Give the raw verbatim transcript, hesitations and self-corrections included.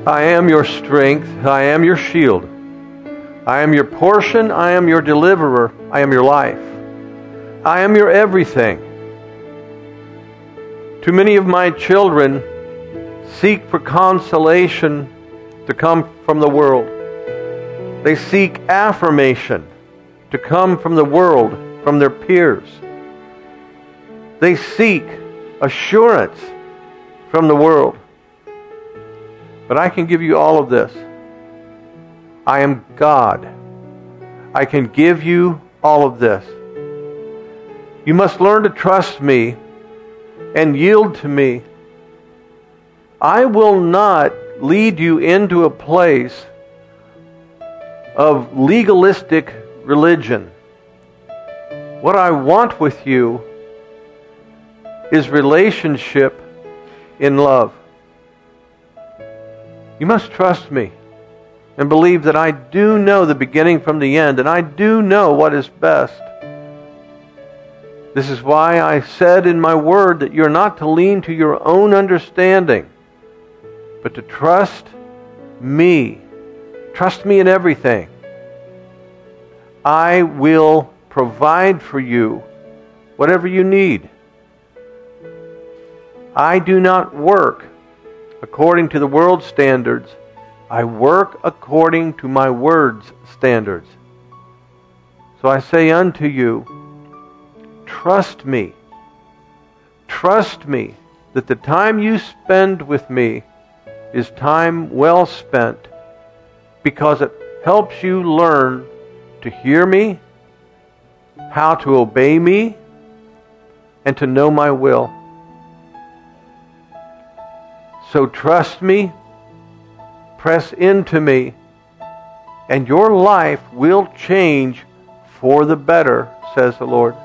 I am your strength. I am your shield. I am your portion. I am your deliverer. I am your life. I am your everything. Too many of my children seek for consolation to come from the world. They seek affirmation to come from the world, from their peers. They seek assurance from the world. But I can give you all of this. I am God. I can give you all of this. You must learn to trust me and yield to me. I will not lead you into a place of legalistic religion. What I want with you is relationship in love. You must trust me and believe that I do know the beginning from the end, and I do know what is best. This is why I said in my word that you're not to lean to your own understanding, but to trust me. Trust me in everything. I will provide for you whatever you need. I do not work according to the world's standards. I work according to my word's standards. So I say unto you, trust me. Trust me that the time you spend with me is time well spent, because it helps you learn to hear me, how to obey me, and to know my will. So trust me, press into me, and your life will change for the better, says the Lord.